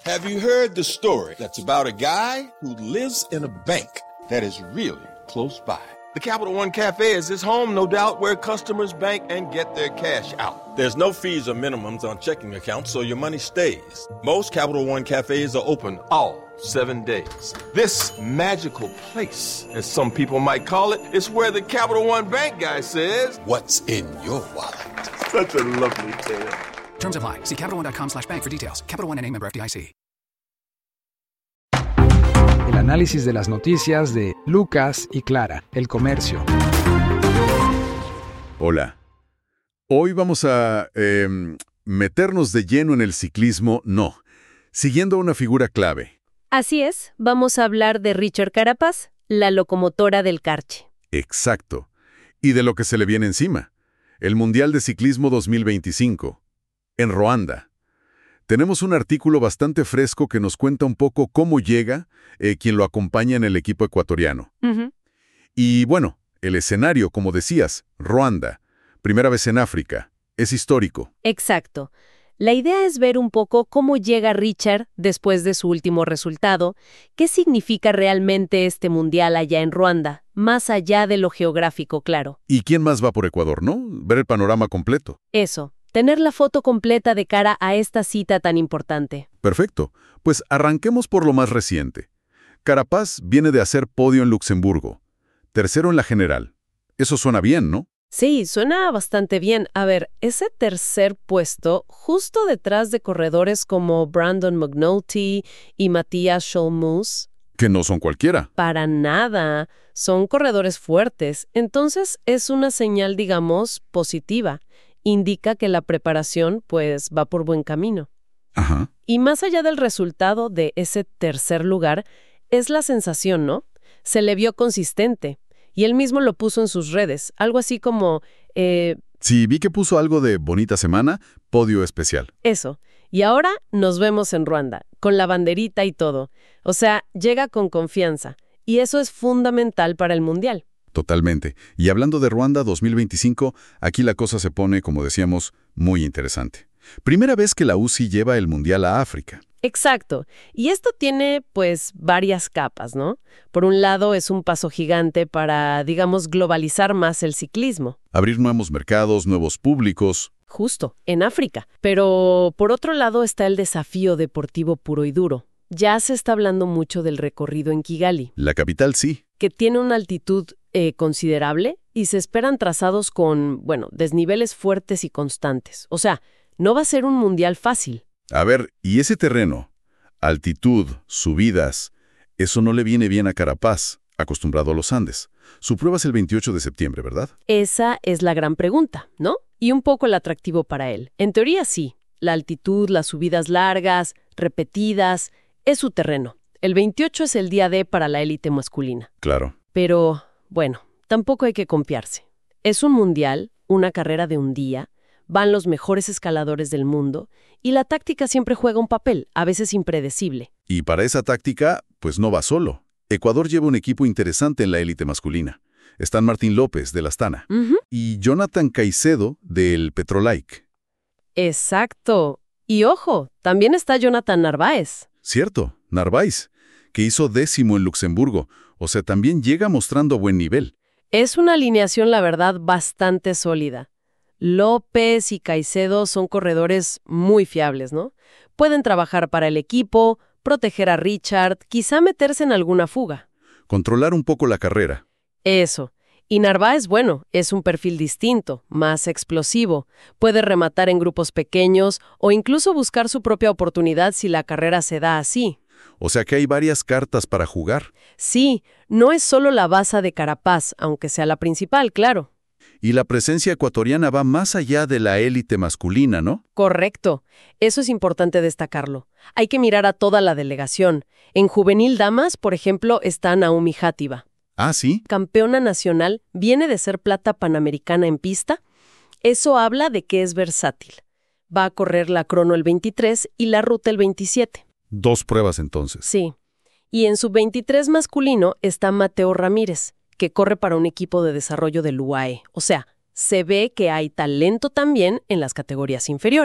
Have you heard the story that's about a guy who lives in a bank that is really close by? The Capital One Cafe is his home, no doubt, where customers bank and get their cash out. There's no fees or minimums on checking accounts, so your money stays. Most Capital One Cafes are open all 7 days. This magical place, as some people might call it, is where the Capital One Bank guy says, "What's in your wallet?" Such a lovely tale. Terms apply. See CapitalOne.com/bank for details. Capital One N.A. member FDIC. El análisis de las noticias de Lucas y Clara, El Comercio. Hola. Hoy vamos a meternos de lleno en el ciclismo, siguiendo a una figura clave. Así es, vamos a hablar de Richard Carapaz, la locomotora del Carche. Exacto. Y de lo que se le viene encima. El Mundial de Ciclismo 2025. En Ruanda. Tenemos un artículo bastante fresco que nos cuenta un poco cómo llega quien lo acompaña en el equipo ecuatoriano. Y bueno, el escenario, como decías, Ruanda, primera vez en África, es histórico. Exacto. La idea es ver un poco cómo llega Richard después de su último resultado, qué significa realmente este mundial allá en Ruanda, más allá de lo geográfico, claro. ¿Y quién más va por Ecuador, no? Ver el panorama completo. Eso. Tener la foto completa de cara a esta cita tan importante. Perfecto. Pues arranquemos por lo más reciente. Carapaz viene de hacer podio en Luxemburgo. Tercero en la general. Eso suena bien, ¿no? Sí, suena bastante bien. A ver, ese tercer puesto, justo detrás de corredores como Brandon McNulty y Matthias Schollmuss. Que no son cualquiera. Para nada. Son corredores fuertes. Entonces es una señal, digamos, positiva. Indica que la preparación, pues, va por buen camino. Ajá. Y más allá del resultado de ese tercer lugar, es la sensación, ¿no? Se le vio consistente. Y él mismo lo puso en sus redes. Algo así como... Sí, vi que puso algo de bonita semana, podio especial. Eso. Y ahora nos vemos en Ruanda, con la banderita y todo. O sea, llega con confianza. Y eso es fundamental para el Mundial. Totalmente. Y hablando de Ruanda 2025, aquí la cosa se pone, como decíamos, muy interesante. Primera vez que la UCI lleva el Mundial a África. Exacto. Y esto tiene, pues, varias capas, ¿no? Por un lado, es un paso gigante para, digamos, globalizar más el ciclismo. Abrir nuevos mercados, nuevos públicos. Justo, en África. Pero, por otro lado, está el desafío deportivo puro y duro. Ya se está hablando mucho del recorrido en Kigali. La capital sí. Que tiene una altitud considerable y se esperan trazados con, bueno, desniveles fuertes y constantes. O sea, no va a ser un mundial fácil. A ver, ¿y ese terreno? Altitud, subidas, eso no le viene bien a Carapaz, acostumbrado a los Andes. Su prueba es el 28 de septiembre, ¿verdad? Esa es la gran pregunta, ¿no? Y un poco el atractivo para él. En teoría sí, la altitud, las subidas largas, repetidas, es su terreno. El 28 es el día D para la élite masculina. Claro. Pero, bueno, tampoco hay que confiarse. Es un mundial, una carrera de un día, van los mejores escaladores del mundo y la táctica siempre juega un papel, a veces impredecible. Y para esa táctica, pues no va solo. Ecuador lleva un equipo interesante en la élite masculina. Están Martín López, del Astana, y Jonathan Caicedo, del Petrolike. Exacto. Y ojo, también está Jonathan Narváez. Cierto, Narváez, que hizo 10º en Luxemburgo, o sea, también llega mostrando buen nivel. Es una alineación, la verdad, bastante sólida. López y Caicedo son corredores muy fiables, ¿no? Pueden trabajar para el equipo, proteger a Richard, quizá meterse en alguna fuga. Controlar un poco la carrera. Eso. Y Narváez, bueno, es un perfil distinto, más explosivo. Puede rematar en grupos pequeños o incluso buscar su propia oportunidad si la carrera se da así. O sea que hay varias cartas para jugar. Sí, no es solo la baza de Carapaz, aunque sea la principal, claro. Y la presencia ecuatoriana va más allá de la élite masculina, ¿no? Correcto. Eso es importante destacarlo. Hay que mirar a toda la delegación. En Juvenil Damas, por ejemplo, está Naomi Játiva. Ah, ¿sí? Campeona nacional, viene de ser plata panamericana en pista. Eso habla de que es versátil. Va a correr la crono el 23 y la ruta el 27. 2 pruebas entonces. Sí. Y en sub-23 masculino está Mateo Ramírez, que corre para un equipo de desarrollo del UAE. O sea, se ve que hay talento también en las categorías inferiores.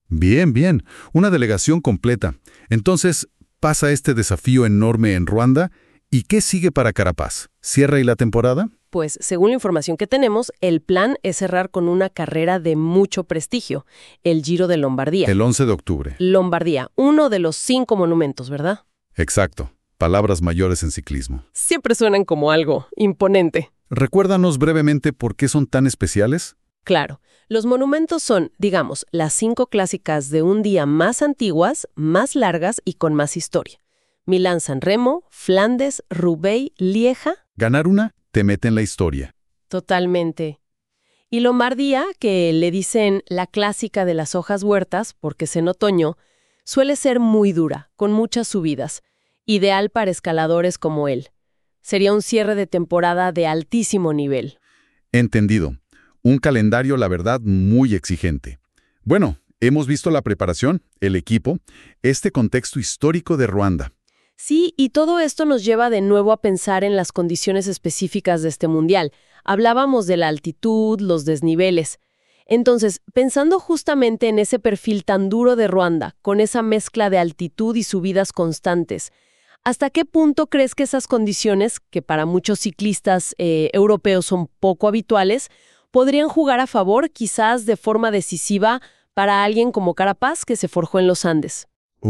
Bien, bien. Una delegación completa. Entonces, pasa este desafío enorme en Ruanda. ¿Y qué sigue para Carapaz? ¿Cierra ahí la temporada? Pues, según la información que tenemos, el plan es cerrar con una carrera de mucho prestigio, el Giro de Lombardía. El 11 de octubre. Lombardía, uno de los 5 monumentos, ¿verdad? Exacto. Palabras mayores en ciclismo. Siempre suenan como algo imponente. Recuérdanos brevemente por qué son tan especiales. Claro, los monumentos son, digamos, las 5 clásicas de un día más antiguas, más largas y con más historia. Milán-San Remo, Flandes, Roubaix, Lieja. Ganar una te mete en la historia. Totalmente. Y Lombardía, que le dicen la clásica de las hojas huertas, porque es en otoño, suele ser muy dura, con muchas subidas, ideal para escaladores como él. Sería un cierre de temporada de altísimo nivel. Entendido. Un calendario, la verdad, muy exigente. Bueno, hemos visto la preparación, el equipo, este contexto histórico de Ruanda. Sí, y todo esto nos lleva de nuevo a pensar en las condiciones específicas de este mundial. Hablábamos de la altitud, los desniveles. Entonces, pensando justamente en ese perfil tan duro de Ruanda, con esa mezcla de altitud y subidas constantes, ¿hasta qué punto crees que esas condiciones, que para muchos ciclistas europeos son poco habituales, podrían jugar a favor, quizás de forma decisiva, para alguien como Carapaz, que se forjó en los Andes?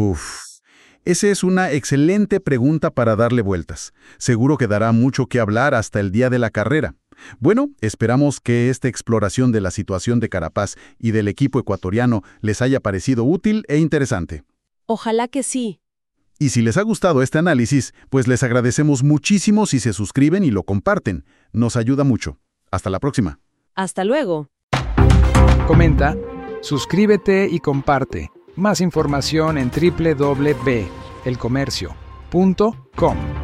Esa es una excelente pregunta para darle vueltas. Seguro que dará mucho que hablar hasta el día de la carrera. Bueno, esperamos que esta exploración de la situación de Carapaz y del equipo ecuatoriano les haya parecido útil e interesante. Ojalá que sí. Y si les ha gustado este análisis, pues les agradecemos muchísimo si se suscriben y lo comparten. Nos ayuda mucho. Hasta la próxima. Hasta luego. Comenta, suscríbete y comparte. Más información en www.elcomercio.com.